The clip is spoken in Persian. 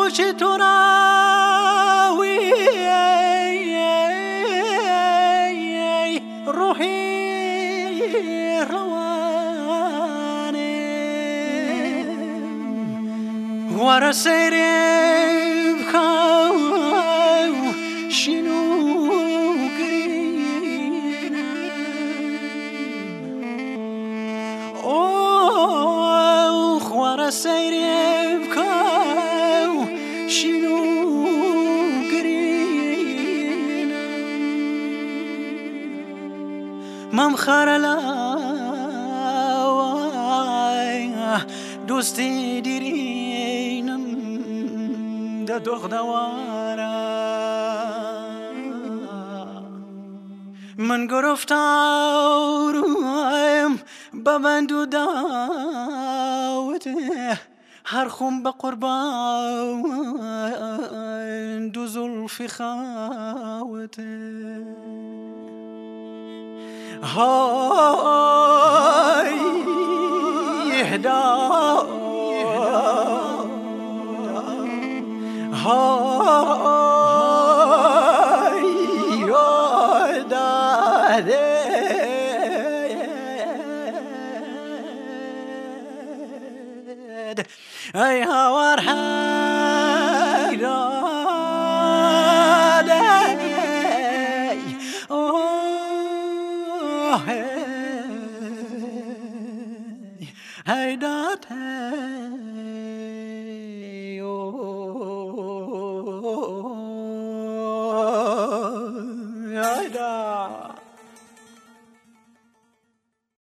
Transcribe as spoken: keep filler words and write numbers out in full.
چطور آوی روحی روانه وارا سیری بخواو شنو گرین اوه وارا سیری بخواو شنو گرین مم خرلاوای دوستی دیرینم دا دختوارا من گرفتارم ببندو داوته هر خون به قربان دو زلفی خاوته های اهدا های داده ای هوار هیراده اوه ای داده